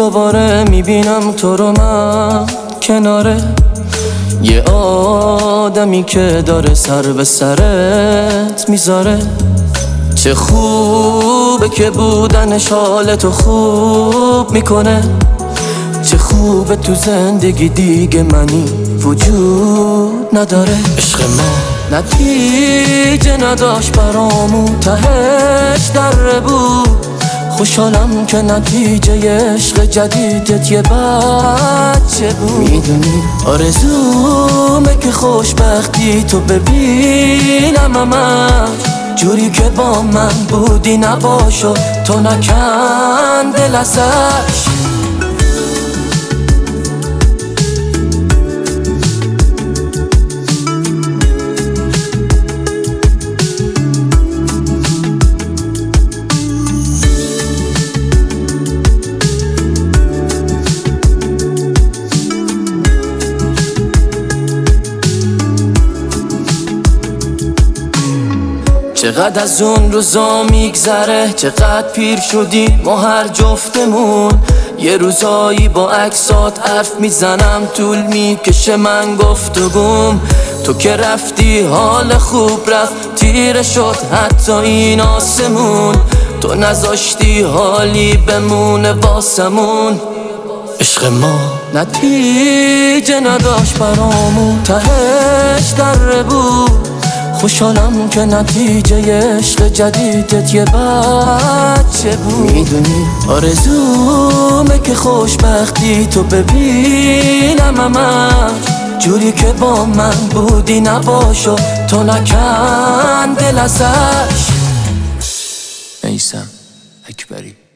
دوباره میبینم تو رو من کناره یه آدمی که داره سر به سرت میذاره. چه خوبه که بودنش حالتو خوب میکنه، چه خوبه تو زندگی دیگه منی وجود نداره. عشق ما نتیجه نداشت برامون، تهش دره بود. خوشحالم که نتیجه عشق جدیدت یه بچه بود. میدونی آرزومه که خوشبختی تو ببینم همش جوری که با من بودی نباشو تو نکن دل ازش. چقدر از اون روزا میگذره، چقدر پیر شدیم ما هر جفتمون. یه روزایی با عکسات حرف میزنم، طول میکشه من گفتگوم. تو که رفتی حال خوب رفت، تیره شد حتی این آسمون. تو نذاشتی حالی بمونه واسمون. عشق ما نتیجه نداشت برامون، تهش دره بود. خوشحالم که نتیجه عشق جدیدت یه بچه بود. میدونی آرزومه که خوشبختی تو ببینم همش جوری که با من بودی نباشو تو نکن دل ازش. میثم اکبری.